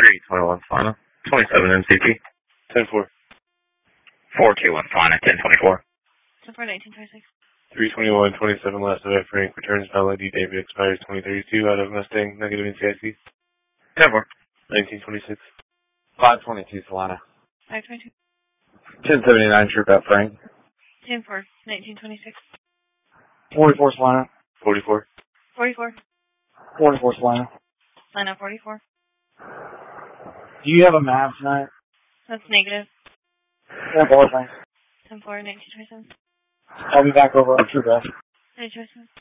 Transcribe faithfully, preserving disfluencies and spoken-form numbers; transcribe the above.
three twenty-one Solana. twenty-seven M C T. ten four. four two one Solana. ten twenty-four. ten four nineteen twenty-six. three twenty-one twenty-seven last event Frank. Returns valid. David expires twenty thirty-two out of Mustang. Negative in C I C. ten four. nineteen twenty-six. five twenty-two Solana. five twenty-two. ten seventy-nine True Bet Frank. ten four nineteen twenty-six. forty-four Solana. forty-four. forty-four. forty-four Solana. Solana forty-four. Do you have a map tonight? That's negative. ten four Frank. ten four nineteen twenty-seven. I'll be back over on True Bet. nineteen twenty-seven.